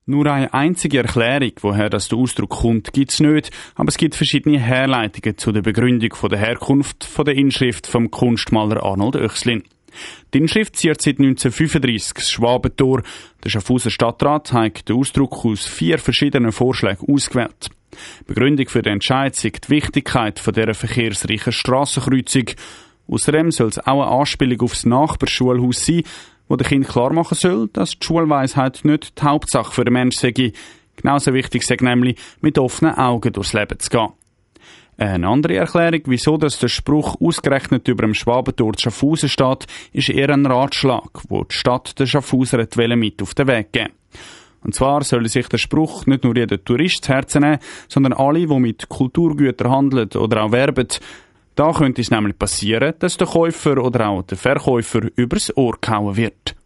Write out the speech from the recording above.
Nur eine einzige Erklärung, woher der Ausdruck kommt, gibt's nicht, aber es gibt verschiedene Herleitungen zu der Begründung von der Herkunft von der Inschrift vom Kunstmaler Arnold Oechslin. Die Inschrift ziert seit 1935 das Schwabentor. Der Schaffhauser Stadtrat hat den Ausdruck aus 4 verschiedenen Vorschlägen ausgewählt. Begründung für den Entscheid sei die Wichtigkeit von dieser verkehrsreichen Strassenkreuzung. Außerdem soll es auch eine Anspielung auf das Nachbarschulhaus sein, wo der Kind klar machen soll, dass die Schulweisheit nicht die Hauptsache für den Menschen sei. Genauso wichtig sei nämlich, mit offenen Augen durchs Leben zu gehen. Eine andere Erklärung, wieso dass der Spruch ausgerechnet über dem Schwabentor zu Schaffhausen steht, ist eher ein Ratschlag, wo die Stadt der Schaffhauser mit auf den Weg geben. Und zwar soll sich der Spruch nicht nur jeder Tourist zu Herzen nehmen, sondern alle, die mit Kulturgütern handeln oder auch werben. Da könnte es nämlich passieren, dass der Käufer oder auch der Verkäufer übers Ohr gehauen wird.